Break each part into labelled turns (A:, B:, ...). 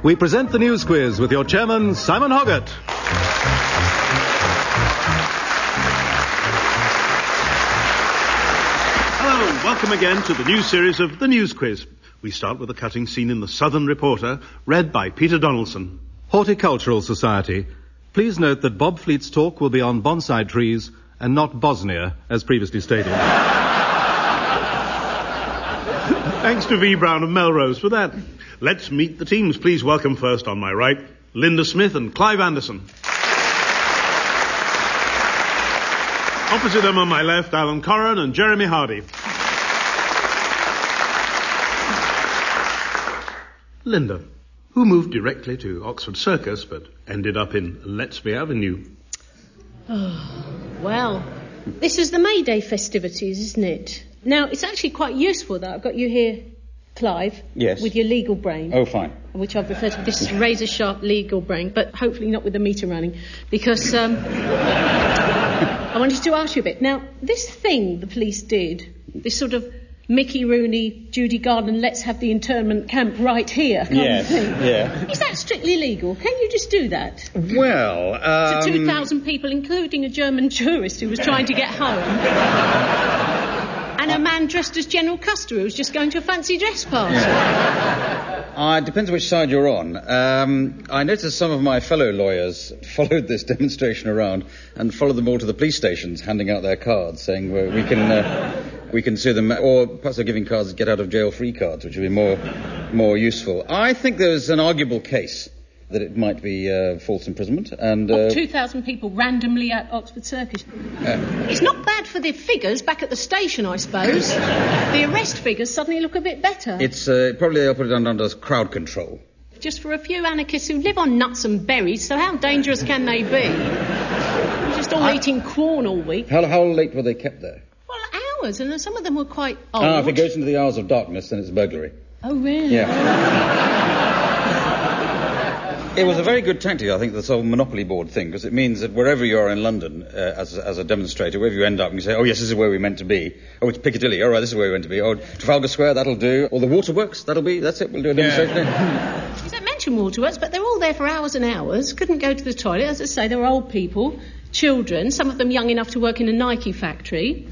A: we present the News Quiz with your chairman, Simon Hoggart.
B: Hello, and welcome again to the new series of the News Quiz. We start with a cutting scene in the Southern Reporter, read by Peter Donaldson.
A: Horticultural Society. Please note that Bob Fleet's talk will be on bonsai trees and not Bosnia, as previously stated.
B: Thanks to V. Brown of Melrose for that. Let's meet the teams. Please welcome first on my right, Linda Smith and Clive Anderson. Opposite them on my left, Alan Corran and Jeremy Hardy. Linda, who moved directly to Oxford Circus but ended up in Lettsby Avenue?
C: Oh, well, this is the May Day festivities, isn't it? Now, it's actually quite useful that I've got you here, Clive.
D: Yes.
C: With your legal brain.
D: Oh, fine.
C: Which I've referred to this razor-sharp legal brain, but hopefully not with the meter running, because I wanted to ask you a bit. Now, this thing the police did, this sort of Mickey Rooney, Judy Garland, let's have the internment camp right here kind of thing.
D: Yeah.
C: Is that strictly legal? Can you just do that?
D: Well,
C: To 2,000 people, including a German tourist who was trying to get home. And a man dressed as General Custer who was just going to a fancy dress party.
D: It depends which side you're on. I noticed some of my fellow lawyers followed this demonstration around and followed them all to the police stations, handing out their cards, saying, well, we can sue them, or perhaps they're giving cards, get out of jail free cards, which would be more useful. I think there's an arguable case that it might be false imprisonment. And
C: 2,000 people randomly at Oxford Circus. It's not bad for the figures back at the station, I suppose. The arrest figures suddenly look a bit better.
D: It's probably they'll put it under crowd control.
C: Just for a few anarchists who live on nuts and berries, so how dangerous can they be? Just all eating corn all week.
D: How late were they kept there?
C: Well, hours, and some of them were quite old.
D: If it goes into the hours of darkness, then it's burglary.
C: Oh, really?
D: Yeah. It was a very good tactic, I think, this whole Monopoly board thing, because it means that wherever you are in London, as a demonstrator, wherever you end up, and you say, oh, yes, this is where we meant to be. Oh, it's Piccadilly. All right, this is where we meant to be. Oh, Trafalgar Square, that'll do. Or the Waterworks, that's it, we'll do a demonstration.
C: Yeah. You don't mention Waterworks, but they're all there for hours and hours, couldn't go to the toilet. As I say, there were old people, children, some of them young enough to work in a Nike factory.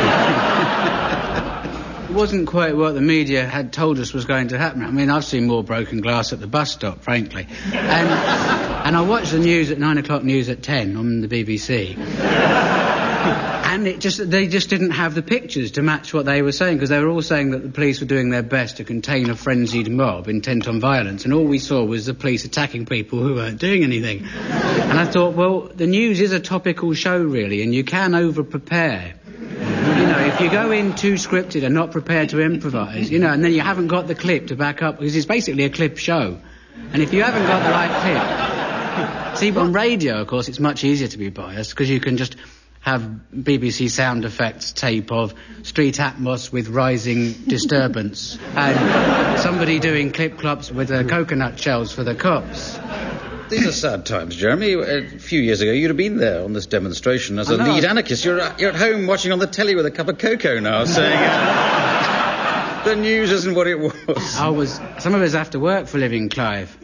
E: It wasn't quite what the media had told us was going to happen. I mean, I've seen more broken glass at the bus stop, frankly. And I watched the news at 9 o'clock news at 10 on the BBC. And they just didn't have the pictures to match what they were saying, because they were all saying that the police were doing their best to contain a frenzied mob intent on violence, and all we saw was the police attacking people who weren't doing anything. And I thought, well, the news is a topical show, really, and you can over-prepare. You know, if you go in too scripted and not prepared to improvise, you know, and then you haven't got the clip to back up, because it's basically a clip show. And if you haven't got the right clip... See, on radio, of course, it's much easier to be biased, because you can just have BBC sound effects tape of street atmos with rising disturbance and somebody doing clip-clops with coconut shells for the cops.
D: These are sad times, Jeremy. A few years ago, you'd have been there on this demonstration as a lead anarchist. You're at home watching on the telly with a cup of cocoa now, saying the news isn't what it was.
E: Some of us have to work for a living, Clive.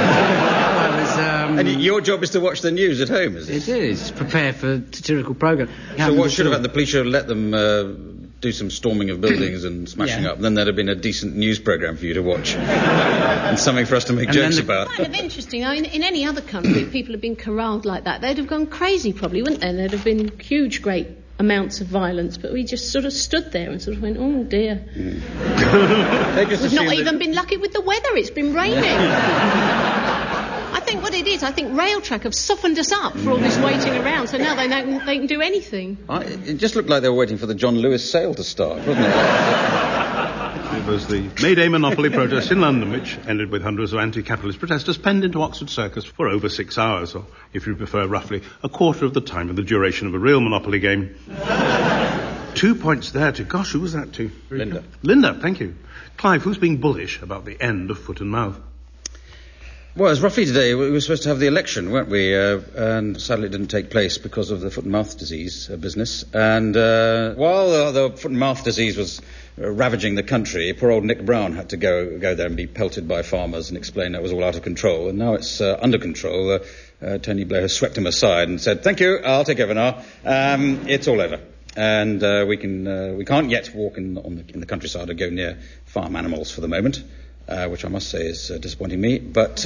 D: And your job is to watch the news at home, is it?
E: It is. Prepare for satirical programme.
D: So what should have happened? The police should have let them do some storming of buildings and smashing up. Then there'd have been a decent news programme for you to watch. And something for us to make jokes about.
C: It's kind of interesting. I mean, in any other country, if people had been corralled like that, they'd have gone crazy probably, wouldn't they? And there'd have been huge, great amounts of violence, but we just sort of stood there and sort of went, oh dear. We've not even been lucky with the weather. It's been raining. I think what it is, Railtrack have softened us up for all this waiting around, so now they can do anything.
D: It just looked like they were waiting for the John Lewis sale to start, wasn't it?
B: It was the May Day monopoly protest in London, which ended with hundreds of anti-capitalist protesters penned into Oxford Circus for over 6 hours, or, if you prefer, roughly a quarter of the time of the duration of a real monopoly game. 2 points there to... Gosh, who was that to?
D: Linda.
B: Linda, thank you. Clive, who's being bullish about the end of Foot and Mouth?
D: Well, it was roughly today. We were supposed to have the election, weren't we? And sadly it didn't take place because of the foot and mouth disease business. And while the foot and mouth disease was ravaging the country, poor old Nick Brown had to go there and be pelted by farmers and explain that it was all out of control. And now it's under control. Tony Blair has swept him aside and said, "Thank you, I'll take over now. It's all over." And we can't yet walk in the countryside or go near farm animals for the moment. Which I must say is disappointing me. But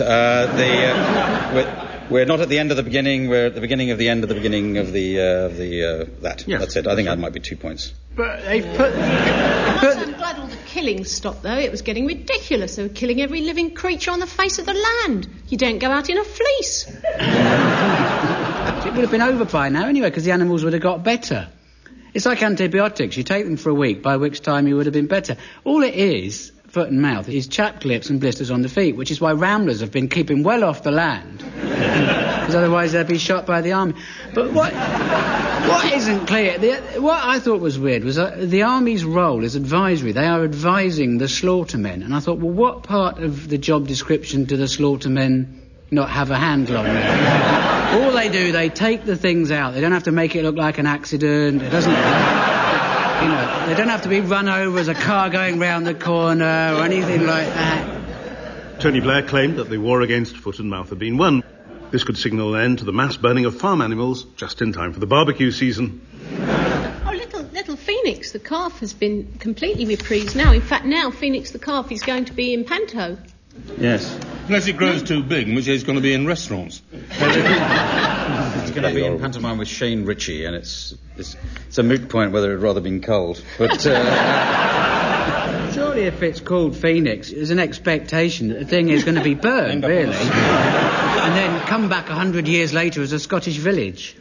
D: we're not at the end of the beginning. We're at the beginning of the end of the beginning of that. Yes. That's it. I think that might be 2 points.
E: But they've put...
C: I'm glad all the killing stopped, though. It was getting ridiculous. They were killing every living creature on the face of the land. You don't go out in a fleece.
E: It would have been over by now anyway, because the animals would have got better. It's like antibiotics. You take them for a week, by which time you would have been better. All it is... foot and mouth is chapped lips and blisters on the feet, which is why ramblers have been keeping well off the land, because otherwise they'd be shot by the army. But what isn't clear, what I thought was weird was the army's role is advisory. They are advising the slaughtermen, and I thought, well, what part of the job description do the slaughtermen not have a handle on them? All they do, they take the things out. They don't have to make it look like an accident. It doesn't... You know, they don't have to be run over as a car going round the corner or anything like that.
B: Tony Blair claimed that the war against foot and mouth had been won. This could signal an end to the mass burning of farm animals just in time for the barbecue season.
C: Oh, little Phoenix, the calf, has been completely reprised now. In fact, now Phoenix the calf is going to be in panto.
D: Yes.
F: Unless it grows too big, in which case it's going to be in restaurants.
D: It's going to be in pantomime with Shane Ritchie, and it's a moot point whether it had rather been culled. But
E: surely, if it's called Phoenix, there's an expectation that the thing is going to be burned, really, and then come back 100 years later as a Scottish village.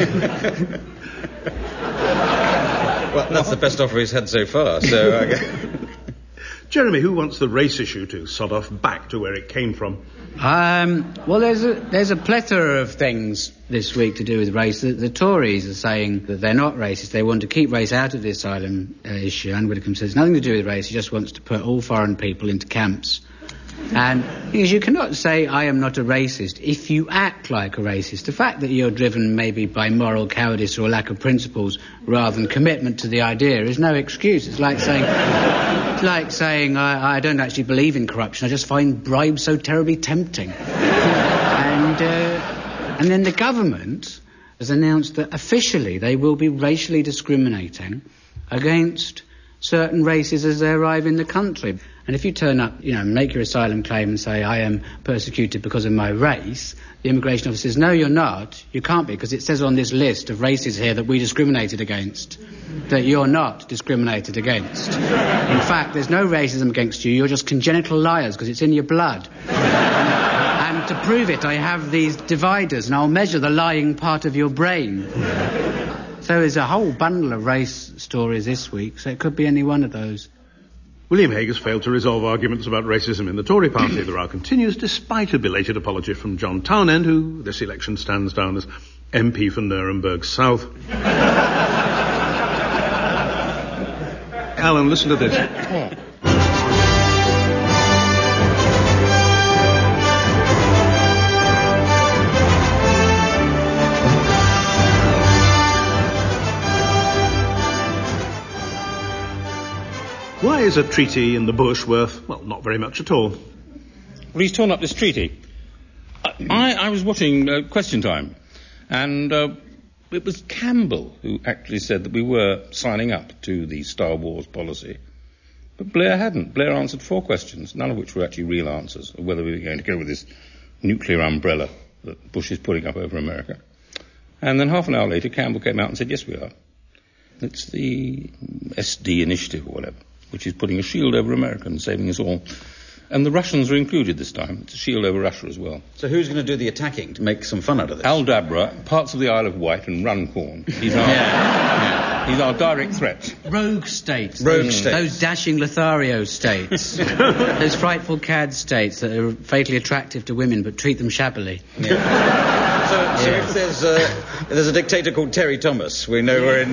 D: Well, that's the best offer he's had so far. So.
B: Jeremy, who wants the race issue to sod off back to where it came from?
E: Well, there's a plethora of things this week to do with race. The Tories are saying that they're not racist. They want to keep race out of the asylum issue. Anne Widdecombe says nothing to do with race. He just wants to put all foreign people into camps. And because you cannot say I am not a racist if you act like a racist. The fact that you're driven maybe by moral cowardice or a lack of principles rather than commitment to the idea is no excuse. It's like saying I don't actually believe in corruption. I just find bribes so terribly tempting. And then the government has announced that officially they will be racially discriminating against certain races as they arrive in the country. And if you turn up, make your asylum claim and say, I am persecuted because of my race, the immigration officer says, no, you're not. You can't be, because it says on this list of races here that we discriminated against, that you're not discriminated against. In fact, there's no racism against you. You're just congenital liars, because it's in your blood. And to prove it, I have these dividers, and I'll measure the lying part of your brain. So there's a whole bundle of race stories this week, so it could be any one of those.
B: William Hague has failed to resolve arguments about racism in the Tory party. The row continues despite a belated apology from John Townend, who this election stands down as MP for Nuremberg South. Alan, listen to this. Why is a treaty in the bush worth, well, not very much at all?
F: Well, he's torn up this treaty. I was watching Question Time, and it was Campbell who actually said that we were signing up to the Star Wars policy. But Blair hadn't. Blair answered 4 questions, none of which were actually real answers, of whether we were going to go with this nuclear umbrella that Bush is putting up over America. And then half an hour later, Campbell came out and said, yes, we are. It's the SD initiative or whatever, which is putting a shield over America and saving us all. And the Russians are included this time. It's a shield over Russia as well.
D: So who's going to do the attacking to make some fun out of this?
F: Al Dabra, parts of the Isle of Wight and Runcorn. He's our direct threat.
E: Rogue states.
D: States.
E: Those dashing Lothario states. Those frightful cad states that are fatally attractive to women but treat them shabbily.
D: Yeah. So if there's a dictator called Terry Thomas, we know we're in...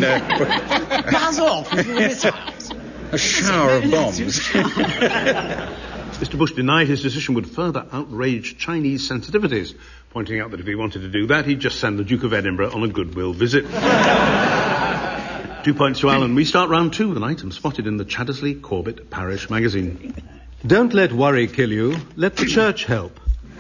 E: Buzz off!
D: A shower of bombs.
B: Mr. Bush denied his decision would further outrage Chinese sensitivities, pointing out that if he wanted to do that, he'd just send the Duke of Edinburgh on a goodwill visit. 2 points to Alan. We start round 2 with an item spotted in the Chaddesley Corbett Parish magazine.
A: Don't let worry kill you. Let the church help.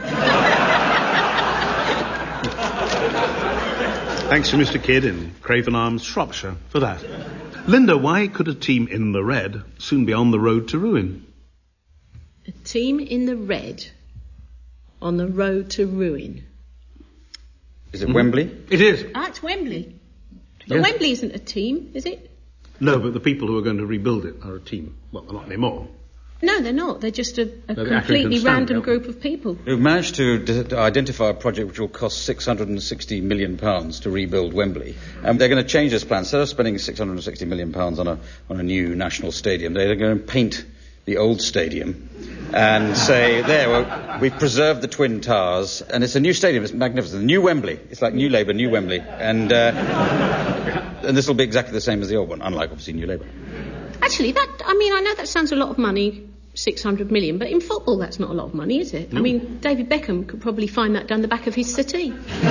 B: Thanks to Mr. Kidd in Craven Arms, Shropshire, for that. Linda, why could a team in the red soon be on the road to ruin?
C: A team in the red on the road to ruin.
D: Is it Wembley?
B: It is.
C: Ah, it's Wembley. But
B: Yes.
C: Wembley isn't a team, is it?
B: No, but the people who are going to rebuild it are a team. Well, they're not anymore.
C: No, they're not. They're just a
B: the
C: completely
B: Accrington
C: random
B: Stand,
C: group of people.
D: We've managed to identify a project which will cost £660 million to rebuild Wembley. And they're going to change this plan. Instead of spending £660 million on a new national stadium, they're going to paint the old stadium and say, we've preserved the Twin Towers, and it's a new stadium. It's magnificent. The new Wembley. It's like New Labour, New Wembley. And this will be exactly the same as the old one, unlike, obviously, New Labour.
C: Actually, I know that sounds a lot of money, 600 million, but in football that's not a lot of money, is it? No. I mean, David Beckham could probably find that down the back of his settee.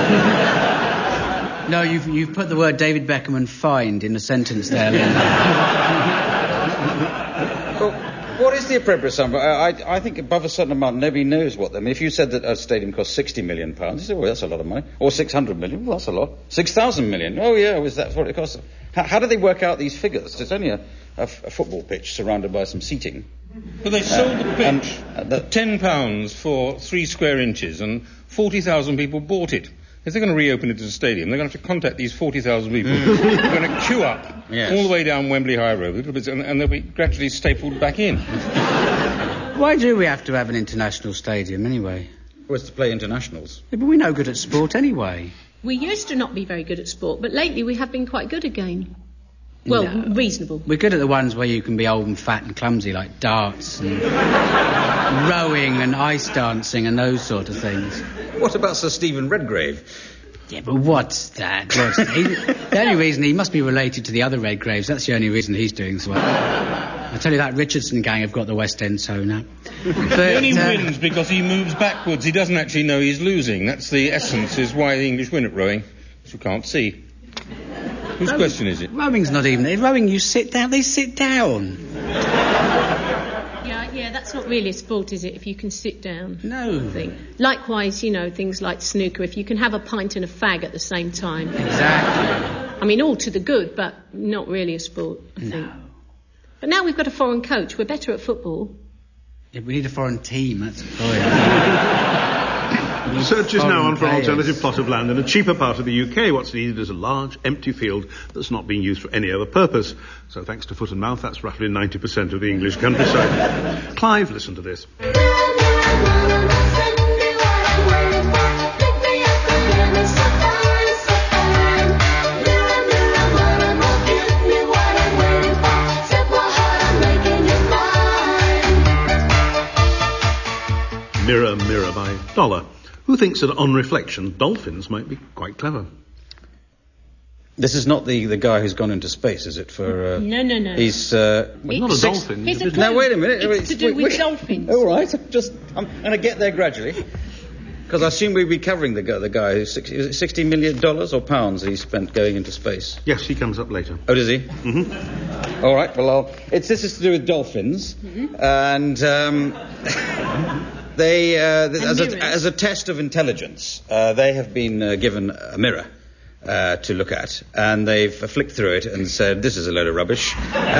E: No, you've put the word David Beckham and find in a sentence there, Linda.
D: What is the appropriate sum? I think above a certain amount, nobody knows what. I mean, if you said that a stadium cost £60 million, you say, well, that's a lot of money. Or 600 million, well, that's a lot. 6,000 million, oh, yeah, that's what it costs. How do they work out these figures? It's only a football pitch surrounded by some seating.
F: Well, they sold the pitch at £10 for 3 square inches, and 40,000 people bought it. If they're going to reopen it as a stadium, they're going to have to contact these 40,000 people. They're going to queue up all the way down Wembley High Road, and they'll be gradually stapled back in.
E: Why do we have to have an international stadium, anyway?
D: Well, it's to play internationals.
E: Yeah, but we're no good at sport, anyway.
C: We used to not be very good at sport, but lately we have been quite good again. Well, no. Reasonable.
E: We're good at the ones where you can be old and fat and clumsy, like darts and rowing and ice dancing and those sort of things.
D: What about Sir Stephen Redgrave?
E: Yeah, but what's that? The only reason he must be related to the other Redgraves. That's the only reason he's doing so well. I tell you, that Richardson gang have got the West End sewn up.
F: He only wins because he moves backwards. He doesn't actually know he's losing. That's the essence, is why the English win at rowing, which you can't see. Whose question is it?
E: Rowing's not even... Rowing, you sit down, they sit down.
C: Yeah, that's not really a sport, is it, if you can sit down?
E: No.
C: Thing. Likewise, things like snooker, if you can have a pint and a fag at the same time.
E: Exactly.
C: I mean, all to the good, but not really a sport, I think. But now we've got a foreign coach. We're better at football.
E: Yeah, we need a foreign team, that's the point.
B: The search is now on for an alternative plot of land in a cheaper part of the UK. What's needed is a large, empty field that's not being used for any other purpose. So thanks to foot and mouth, that's roughly 90% of the English countryside. Clive, listen to this. Mirror, Mirror by Dollar. Who thinks that on reflection, dolphins might be quite clever?
D: This is not the guy who's gone into space, is it?
C: No.
D: He's...
B: not a dolphin.
D: Now, wait a minute.
C: It's to do with dolphins.
D: All right, I'm going to get there gradually. Because I assume we'd be covering the guy who's $60 million or pounds that he spent going into space.
B: Yes, he comes up later.
D: Oh, does he?
B: Mm-hmm.
D: All right, well, this is to do with dolphins.
C: Mm-hmm.
D: And... They, as a test of intelligence, they have been given a mirror to look at, and they've flicked through it and said, "This is a load of rubbish."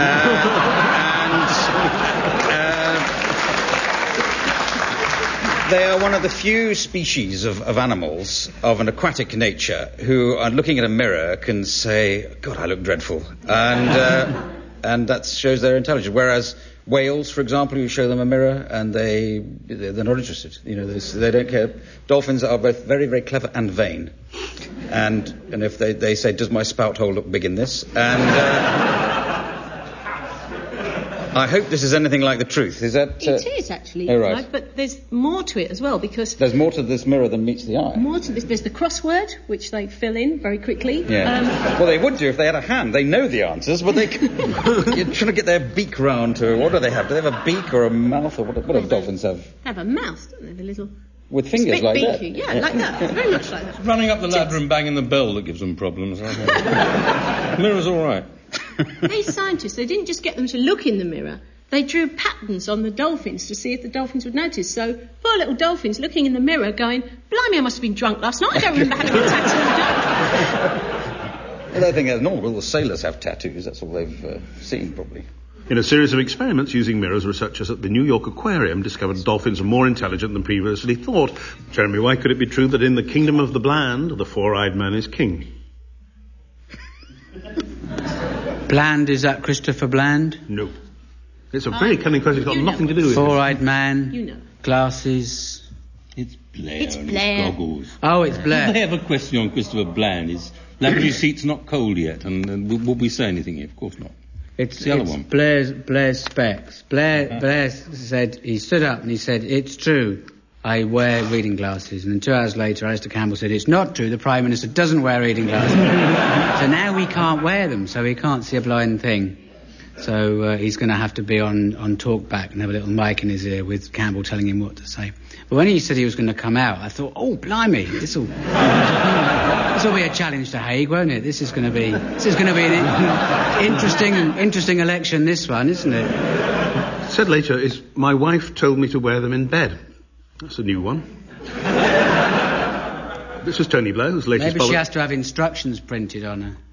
D: They are one of the few species of animals of an aquatic nature who, looking at a mirror, can say, "God, I look dreadful," and that shows their intelligence. Whereas whales, for example, you show them a mirror and they're not interested. They don't care. Dolphins are both very, very clever and vain. And if they say, "Does my spout hole look big in this?" And I hope this is anything like the truth. Is that...
C: It is, actually.
D: Oh, right.
C: Right, but there's more to it as well, because...
D: There's more to this mirror than meets the eye.
C: More to this. There's the crossword, which they fill in very quickly.
D: Yeah. Well, they would do if they had a hand. They know the answers, but they... You're trying to get their beak round to... What do they have? Do they have a beak or a mouth? Or what do dolphins have?
C: They have a mouth, don't they? The little...
D: With fingers
C: bit
D: like
C: beaky.
D: that?
C: Yeah, like that. Very much like that.
F: Running up the ladder and banging the bell that gives them problems. Mirror's all right.
C: These scientists, they didn't just get them to look in the mirror. They drew patterns on the dolphins to see if the dolphins would notice. So, poor little dolphins looking in the mirror going, blimey, I must have been drunk last night. I don't remember having a tattoo.
D: Well, I think that's normal. All the sailors have tattoos. That's all they've seen, probably.
B: In a series of experiments using mirrors, researchers at the New York Aquarium discovered dolphins are more intelligent than previously thought. Jeremy, why could it be true that in the kingdom of the Bland, the four-eyed man is king?
E: Bland, is that Christopher Bland?
B: No. It's a very cunning question. It's got nothing to do with it.
E: Four-eyed man.
C: You know.
E: Glasses.
F: It's Blair.
C: It's
F: and
C: Blair.
F: his goggles.
E: Oh, it's Blair.
F: I have a question on Christopher Bland. His luxury seat's not cold yet, and will we say anything here? Of course not.
E: It's
F: the other one.
E: Blair's specs. Blair said, he stood up and he said, it's true, I wear reading glasses. And 2 hours later, Alistair Campbell said, it's not true, the Prime Minister doesn't wear reading glasses. So now he can't wear them, so he can't see a blind thing. So he's going to have to be on talkback and have a little mic in his ear with Campbell telling him what to say. But when he said he was going to come out, I thought, oh, blimey, this will be a challenge to Hague, won't it? This is going to be an interesting election, this one, isn't it?
B: Said later is, my wife told me to wear them in bed. That's a new one. This was Tony Blair, whose latest...
E: Maybe she has to have instructions printed on her.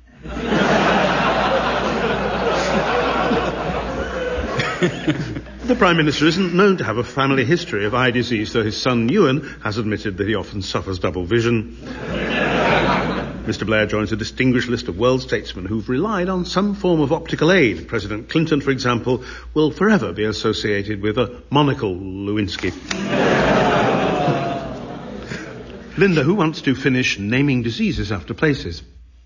B: The Prime Minister isn't known to have a family history of eye disease, though his son Ewan has admitted that he often suffers double vision. Mr. Blair joins a distinguished list of world statesmen who've relied on some form of optical aid. President Clinton, for example, will forever be associated with a monocle Lewinsky. Linda, who wants to finish naming diseases after places?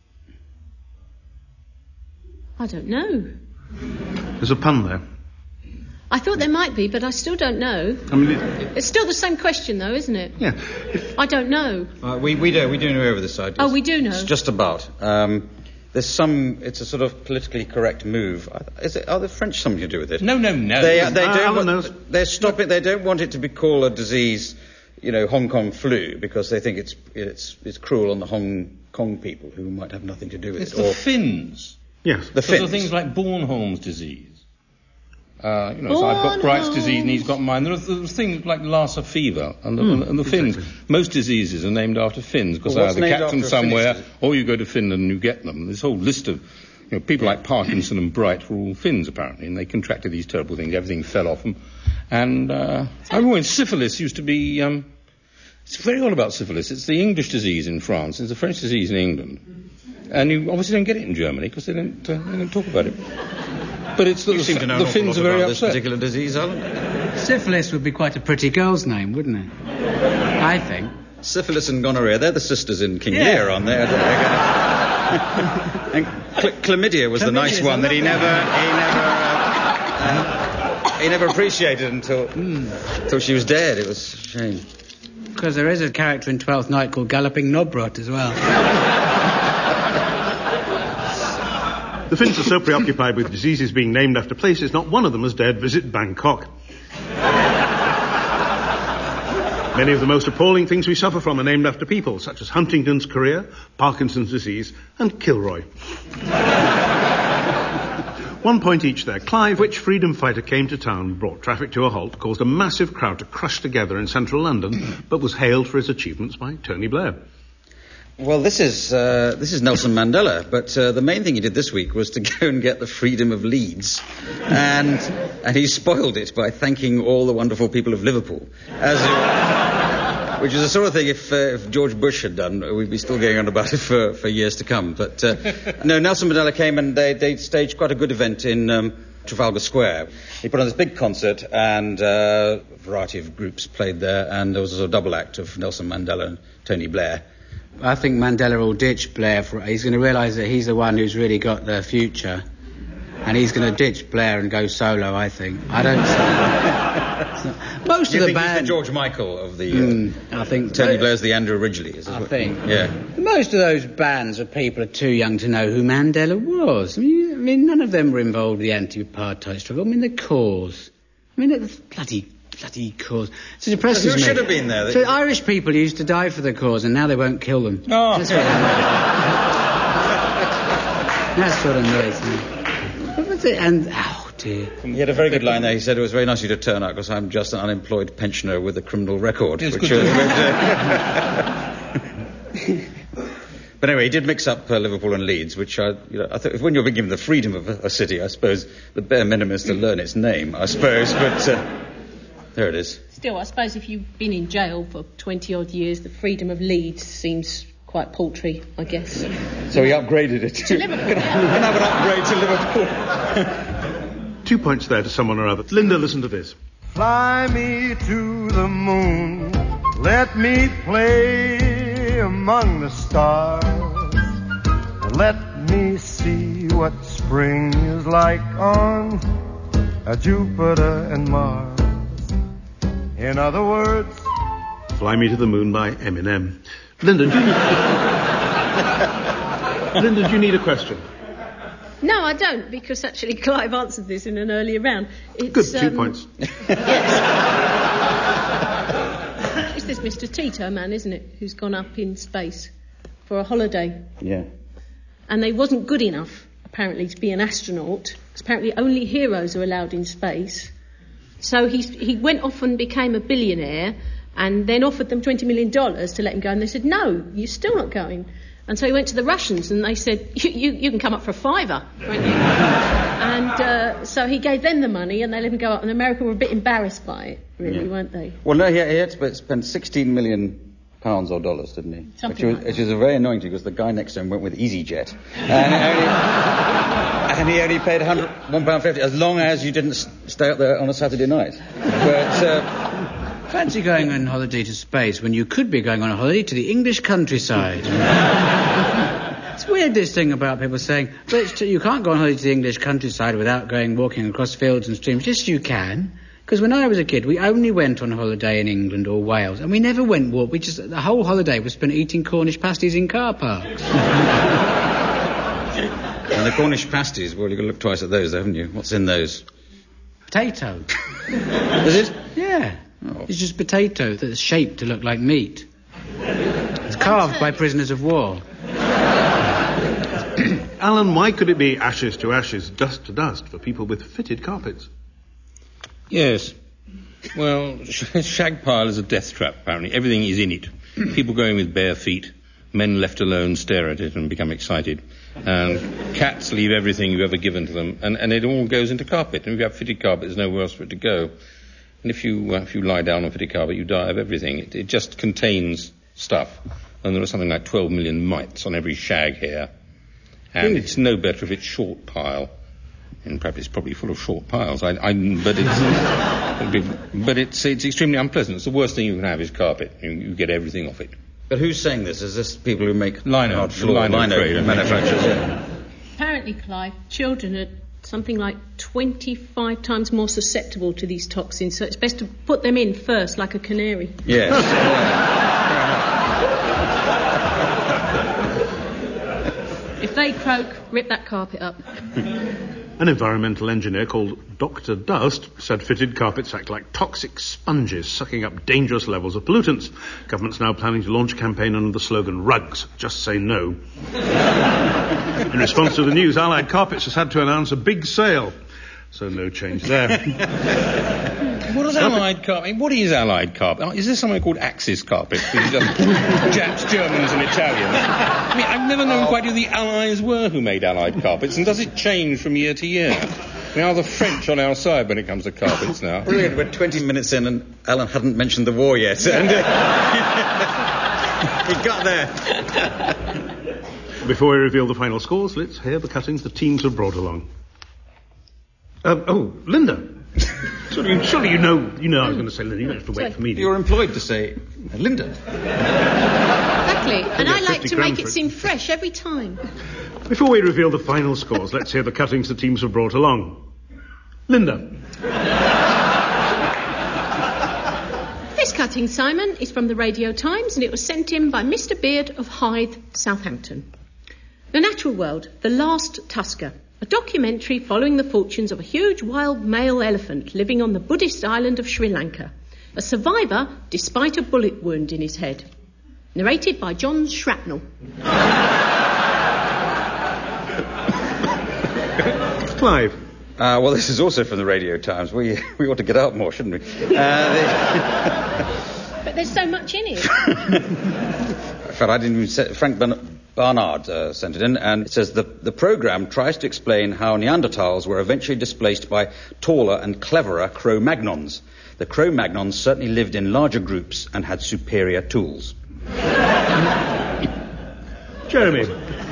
C: I don't know.
B: There's a pun there.
C: I thought there might be, but I still don't know.
B: I mean,
C: it's still the same question, though, isn't it?
B: Yeah.
C: I don't know.
D: We do know over this side.
C: Oh, we do know.
D: It's just about. It's a sort of politically correct move. Are the French something to do with it?
F: No.
D: They're stopping. They don't want it to be called a disease, Hong Kong flu, because they think it's cruel on the Hong Kong people who might have nothing to do with
F: it's
D: it.
F: The Finns.
B: Yes.
D: The Finns.
F: There are things like Bornholm's disease. So I've got Bright's disease and he's got mine. There are things like Lassa fever and the Finns.
B: Exactly.
F: Most diseases are named after Finns because they are the captain somewhere, or you go to Finland and you get them. This whole list of people like Parkinson and Bright were all Finns apparently, and they contracted these terrible things. Everything fell off them. And I remember when syphilis used to be. It's very odd about syphilis. It's the English disease in France. It's the French disease in England, and you obviously don't get it in Germany because they don't talk about it. But it's the Finns are very upset.
D: This particular disease, Alan.
E: Syphilis would be quite a pretty girl's name, wouldn't it? I think.
D: Syphilis and gonorrhea, they're the sisters in King Lear, aren't they? And chlamydia was the nice one that he never appreciated until she was dead. It was a shame.
E: Because there is a character in Twelfth Night called Galloping Nobrot as well.
B: The Finns are so preoccupied with diseases being named after places, not one of them has dared visit Bangkok. Many of the most appalling things we suffer from are named after people, such as Huntington's chorea, Parkinson's disease, and Kilroy. 1 point each there. Clive, which freedom fighter came to town, brought traffic to a halt, caused a massive crowd to crush together in central London, but was hailed for his achievements by Tony Blair?
D: Well, this is Nelson Mandela, but the main thing he did this week was to go and get the freedom of Leeds, and he spoiled it by thanking all the wonderful people of Liverpool, which is the sort of thing if George Bush had done, we'd be still going on about it for years to come. But no, Nelson Mandela came and they staged quite a good event in Trafalgar Square. He put on this big concert, and a variety of groups played there, and there was a double act of Nelson Mandela and Tony Blair.
E: I think Mandela will ditch Blair. He's going to realise that he's the one who's really got the future. And he's going to ditch Blair and go solo, I think. I don't see most
D: you
E: of the
D: think
E: band...
D: he's the George Michael of the...
E: I think...
D: Tony Blair's the Andrew Ridgeley, is
E: I think.
D: Yeah.
E: Most of those bands of people are too young to know who Mandela was. I mean, none of them were involved with the anti-apartheid struggle. I mean, the Cause. I mean, the bloody Cause. It depresses me.
D: Who should have been there?
E: So Irish people used to die for the Cause, and now they won't kill them.
F: Oh.
E: That's what annoys me. And, oh dear.
D: He had a very good line there. He said, it was very nice of you to turn out because I'm just an unemployed pensioner with a criminal record.
F: It's
D: which
F: good.
D: But anyway, he did mix up Liverpool and Leeds, which I thought when you're being given the freedom of a city, I suppose the bare minimum is to learn its name, I suppose. But there it is.
C: Still, I suppose if you've been in jail for 20-odd years, the freedom of Leeds seems quite paltry, I guess.
D: So he upgraded it.
C: To Liverpool,
D: Can have an upgrade to Liverpool.
B: 2 points there to someone or other. Linda, listen to this.
G: Fly me to the moon, let me play among the stars, let me see what spring is like on Jupiter and Mars. In other words,
B: Fly Me to the Moon by Eminem. Linda, do you need a question?
C: No, I don't, because actually Clive answered this in an earlier round. It's,
B: Good, 2 points.
C: Yes. It's this Mr. Tito man, isn't it, who's gone up in space for a holiday.
D: Yeah.
C: And they wasn't good enough, apparently, to be an astronaut, because apparently only heroes are allowed in space. So he went off and became a billionaire, and then offered them $20 million to let him go, and they said, no, you're still not going. And so he went to the Russians, and they said, you can come up for $5, won't you? And so he gave them the money, and they let him go up, and America were a bit embarrassed by it, really, weren't they?
D: Well, no, he had to spend £16 million or dollars, didn't he? Which was very annoying to you, because the guy next to him went with EasyJet. And he only paid £1.50, as long as you didn't stay up there on a Saturday night. But...
E: Fancy going on holiday to space when you could be going on a holiday to the English countryside. It's weird, this thing about people saying, but you can't go on holiday to the English countryside without walking across fields and streams. Yes, you can. Because when I was a kid, we only went on holiday in England or Wales, and we never went walk. The whole holiday was spent eating Cornish pasties in car parks.
D: And the Cornish pasties, well, you've got to look twice at those, haven't you? What's in those?
E: Potato.
D: Is it?
E: Yeah. Oh. It's just potato that's shaped to look like meat. It's carved by prisoners of war.
B: Alan, why could it be ashes to ashes, dust to dust for people with fitted carpets?
F: Yes. Well, shag pile is a death trap, apparently. Everything is in it. People going with bare feet, men left alone stare at it and become excited. And cats leave everything you've ever given to them, and it all goes into carpet. And if you have fitted carpet, there's nowhere else for it to go. And if you lie down on fitted carpet, you die of everything. It just contains stuff. And there are something like 12 million mites on every shag hair. And it's no better if it's short pile. And perhaps it's probably full of short piles. But it's extremely unpleasant. It's the worst thing you can have is carpet. You get everything off it.
D: But who's saying this? Is this people who make
F: lino
D: manufacturers? Yeah.
C: Apparently, Clive, children are something like 25 times more susceptible to these toxins, so it's best to put them in first, like a canary.
D: Yes.
C: If they croak, rip that carpet up.
B: An environmental engineer called Dr. Dust said fitted carpets act like toxic sponges, sucking up dangerous levels of pollutants. Government's now planning to launch a campaign under the slogan, Rugs, just say no. In response to the news, Allied Carpets has had to announce a big sale. So no change there.
F: What is Allied Carpet? What is Allied Carpet? Is there somewhere called Axis Carpet? Japs, Germans and Italians. I mean, I've never known quite who the Allies were who made Allied Carpets, and does it change from year to year? I mean, are the French on our side when it comes to carpets now?
D: Brilliant. We're 20 minutes in and Alan hadn't mentioned the war yet. And he got there.
B: Before we reveal the final scores, let's hear the cuttings the teams have brought along. Linda. Surely you know I was going to say Linda. You don't have to wait for me.
D: You're employed to say Linda.
C: That Exactly. And I like to make it
B: it.
C: seem fresh every time.
B: Before we reveal the final scores, let's hear the cuttings the teams have brought along. Linda.
C: This cutting, Simon, is from the Radio Times, and it was sent in by Mr. Beard of Hythe, Southampton. The Natural World, The Last Tusker, a documentary following the fortunes of a huge wild male elephant living on the Buddhist island of Sri Lanka, a survivor despite a bullet wound in his head. Narrated by John Shrapnel.
B: Clive.
D: Well, this is also from the Radio Times. We ought to get out more, shouldn't we?
C: But there's so much in it.
D: In fact, I didn't even say... Frank Barnard sent it in, and it says the programme tries to explain how Neanderthals were eventually displaced by taller and cleverer Cro-Magnons. The Cro-Magnons certainly lived in larger groups and had superior tools.
B: Jeremy.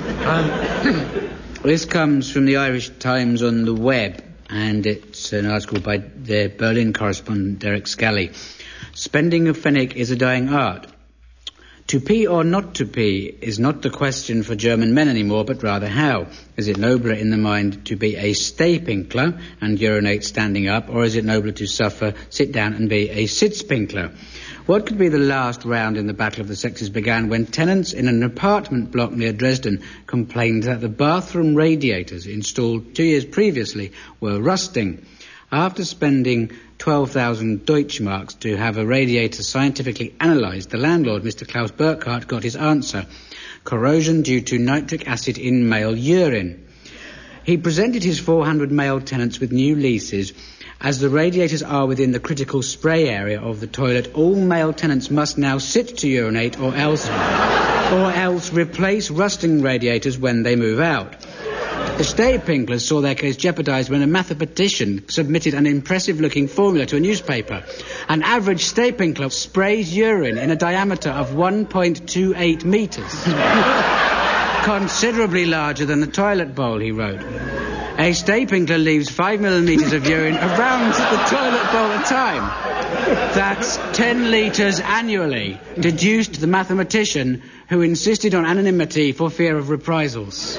E: This comes from the Irish Times on the web, and it's an article by their Berlin correspondent Derek Scally. Spending a pfennig is a dying art. To pee or not to pee is not the question for German men anymore, but rather how. Is it nobler in the mind to be a stay-pinkler and urinate standing up, or is it nobler to suffer, sit down and be a sit-spinkler? What could be the last round in the battle of the sexes began when tenants in an apartment block near Dresden complained that the bathroom radiators installed 2 years previously were rusting. After spending 12,000 Deutschmarks to have a radiator scientifically analysed, the landlord, Mr. Klaus Burkhardt, got his answer. Corrosion due to nitric acid in male urine. He presented his 400 male tenants with new leases. As the radiators are within the critical spray area of the toilet, all male tenants must now sit to urinate or else replace rusting radiators when they move out. The stay-pinklers saw their case jeopardised when a mathematician submitted an impressive-looking formula to a newspaper. An average stay-pinkler sprays urine in a diameter of 1.28 metres. Considerably larger than the toilet bowl, he wrote. A stay-pinkler leaves 5 millimetres of urine around the toilet bowl at a time. That's 10 litres annually, deduced the mathematician who insisted on anonymity for fear of reprisals.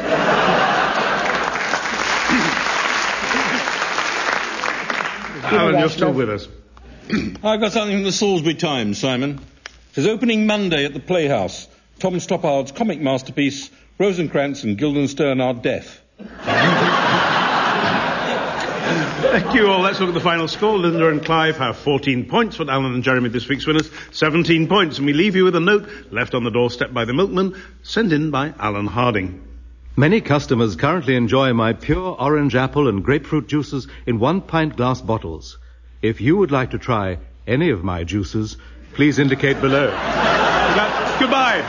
B: Alan, you're still with us.
F: I've got something from the Salisbury Times, Simon. It says, opening Monday at the Playhouse. Tom Stoppard's comic masterpiece, Rosencrantz and Guildenstern are deaf.
B: Thank you all. Let's look at the final score. Linda and Clive have 14 points, but Alan and Jeremy, this week's winners, 17 points. And we leave you with a note left on the doorstep by the milkman, sent in by Alan Harding.
A: Many customers currently enjoy my pure orange apple and grapefruit juices in 1-pint glass bottles. If you would like to try any of my juices, please indicate below.
B: Goodbye.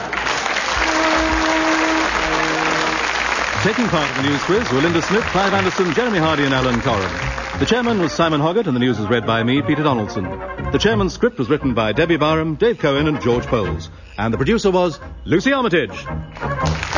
A: Taking part in the news quiz were Linda Smith, Clive Anderson, Jeremy Hardy and Alan Corran. The chairman was Simon Hoggart and the news was read by me, Peter Donaldson. The chairman's script was written by Debbie Barham, Dave Cohen and George Poles. And the producer was Lucy Armitage.